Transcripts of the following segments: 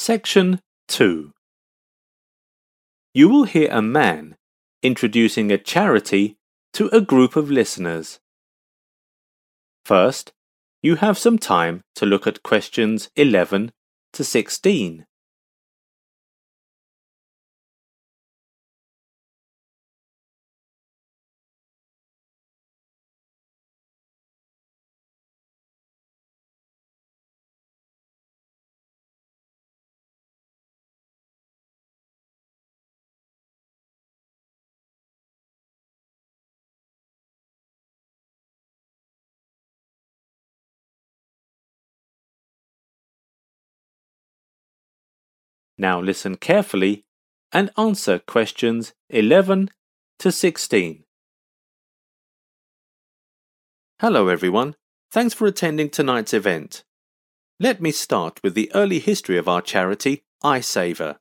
Section 2. You will hear a man introducing a charity to a group of listeners. First, you have some time to look at questions 11 to 16. Now listen carefully and answer questions 11 to 16. Hello everyone, thanks for attending tonight's event. Let me start with the early history of our charity, EyeSaver.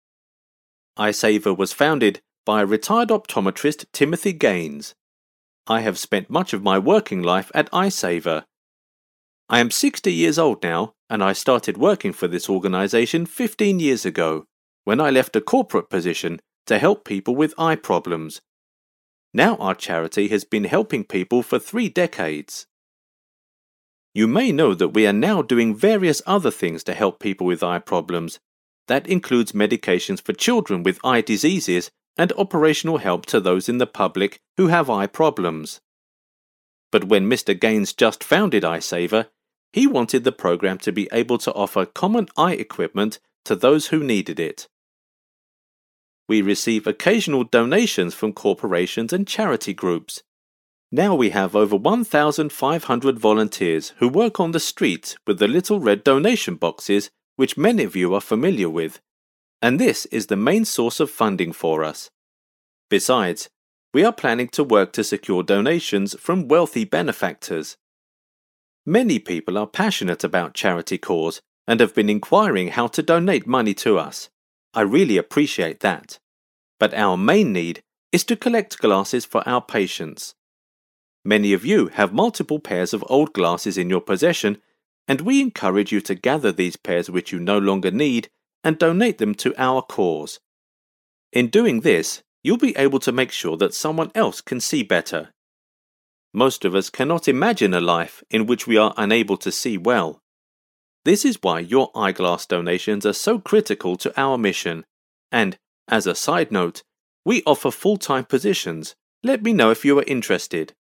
EyeSaver was founded by retired optometrist Timothy Gaines. I have spent much of my working life at EyeSaver. I am 60 years old now, and I started working for this organization 15 years ago, when I left a corporate position to help people with eye problems. Now our charity has been helping people for 3 decades. You may know that we are now doing various other things to help people with eye problems. That includes medications for children with eye diseases and operational help to those in the public who have eye problems. But when Mr. Gaines just founded EyeSaver, he wanted the program to be able to offer common eye equipment to those who needed it. We receive occasional donations from corporations and charity groups. Now we have over 1,500 volunteers who work on the streets with the little red donation boxes which many of you are familiar with, and this is the main source of funding for us. Besides, we are planning to work to secure donations from wealthy benefactors. Many people are passionate about charity cause and have been inquiring how to donate money to us. I really appreciate that. But our main need is to collect glasses for our patients. Many of you have multiple pairs of old glasses in your possession, and we encourage you to gather these pairs which you no longer need and donate them to our cause. In doing this, you'll be able to make sure that someone else can see better. Most of us cannot imagine a life in which we are unable to see well. This is why your eyeglass donations are so critical to our mission. And, as a side note, we offer full-time positions. Let me know if you are interested.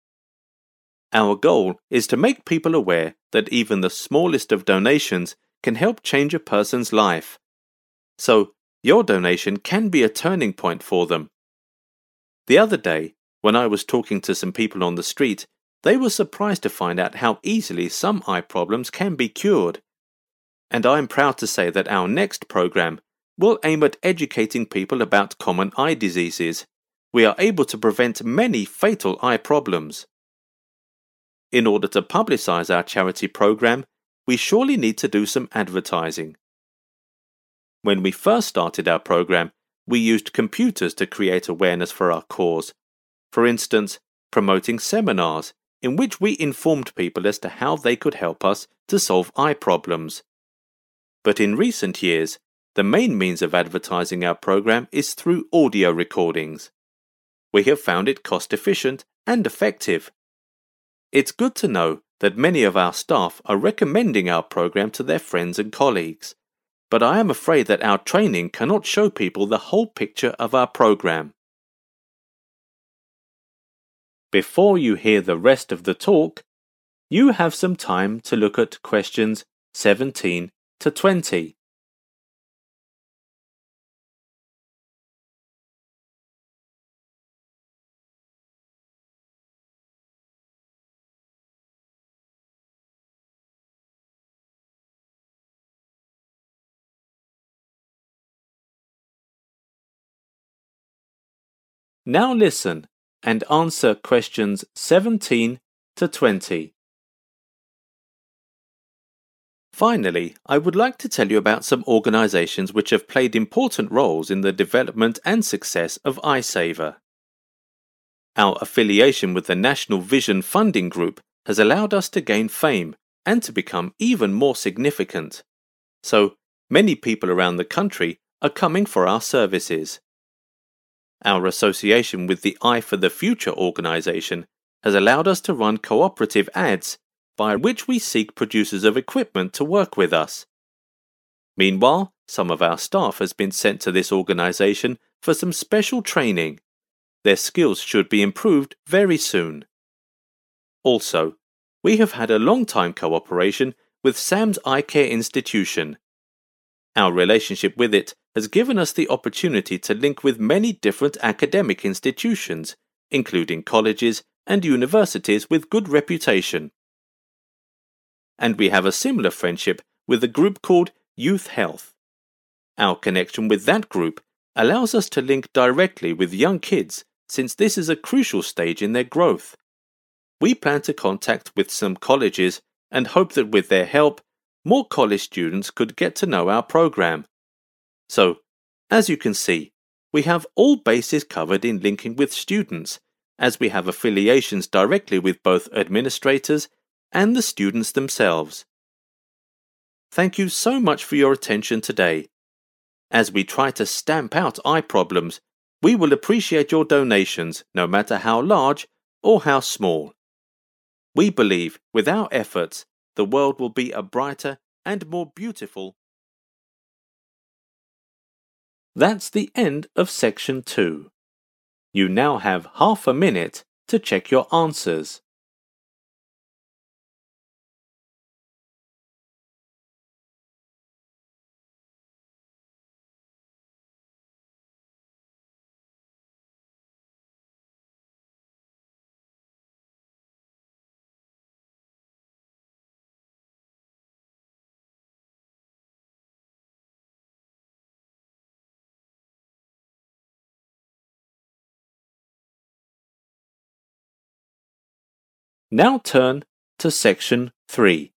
Our goal is to make people aware that even the smallest of donations can help change a person's life. So, your donation can be a turning point for them. The other day, when I was talking to some people on the street, they were surprised to find out how easily some eye problems can be cured. And I am proud to say that our next program will aim at educating people about common eye diseases. We are able to prevent many fatal eye problems. In order to publicize our charity program, we surely need to do some advertising. When we first started our program, we used computers to create awareness for our cause. For instance, promoting seminars in which we informed people as to how they could help us to solve eye problems. But in recent years, the main means of advertising our program is through audio recordings. We have found it cost-efficient and effective. It's good to know that many of our staff are recommending our program to their friends and colleagues, but I am afraid that our training cannot show people the whole picture of our program. Before you hear the rest of the talk, you have some time to look at questions 17 to 20. Now listen and answer questions 17 to 20. Finally, I would like to tell you about some organizations which have played important roles in the development and success of EyeSaver. Our affiliation with the National Vision Funding Group has allowed us to gain fame and to become even more significant. So, many people around the country are coming for our services. Our association with the Eye for the Future organization has allowed us to run cooperative ads by which we seek producers of equipment to work with us. Meanwhile, some of our staff has been sent to this organization for some special training. Their skills should be improved very soon. Also, we have had a long-time cooperation with Sam's Eye Care Institution. Our relationship with it has given us the opportunity to link with many different academic institutions, including colleges and universities with good reputation. And we have a similar friendship with a group called Youth Health. Our connection with that group allows us to link directly with young kids, since this is a crucial stage in their growth. We plan to contact with some colleges and hope that with their help, more college students could get to know our program. So, as you can see, we have all bases covered in linking with students, as we have affiliations directly with both administrators and the students themselves. Thank you so much for your attention today. As we try to stamp out eye problems, we will appreciate your donations, no matter how large or how small. We believe, with our efforts, the world will be a brighter and more beautiful. That's the end of section 2. You now have half a minute to check your answers. Now turn to section 3.